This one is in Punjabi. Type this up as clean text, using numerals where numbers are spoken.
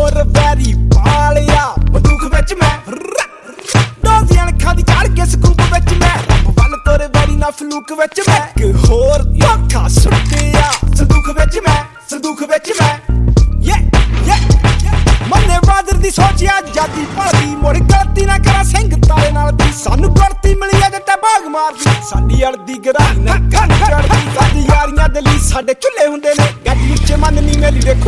ਤੋਰ ਵੈਰੀ ਪਾਲਿਆ ਬੰਦੂਕ ਵਿੱਚ ਮੈਂ ਡੋਦੀਆਂ ਅੱਖਾਂ ਦੀ ਚੜ ਕੇ ਸਕੂਪ ਵਿੱਚ ਮੈਂ ਰੱਬ ਵੱਲ ਤੋਰ ਵੈਰੀ ਨਾ ਫਲੂਕ ਵਿੱਚ ਮੈਂ ਇੱਕ ਹੋਰ ਧੋਖਾ ਸੁੱਟਿਆ ਸੰਦੂਕ ਵਿੱਚ ਮੈਂ ਮੰਨੇ ਬਾਦਰ ਦੀ ਸੋਚਿਆ ਜਾਦੀ ਭਾਦੀ ਮੁੜ ਗਲਤੀ ਨਾ ਕਰਾਂ ਸਿੰਘ ਤਾਲੇ ਨਾਲ ਦੀ ਸਾਨੂੰ ਗੁਰਤੀ ਮਿਲੀ ਆ ਤੇ ਭਾਗ ਮਾਰਦੀ ਸਾਡੀ ਅੜਦੀ ਗਰਾਈ ਨਾ ਕੰਨ ਚੜਦੀ ਸਾਡੀ ਯਾਰੀਆਂ ਦੇ ਲਈ ਸਾਡੇ ਚੁੱਲੇ ਹੁੰਦੇ ਨੇ ਗੱਡੀ ਵਿੱਚ ਮੰਨਨੀ ਮੇਰੀ ਵੇਖੋ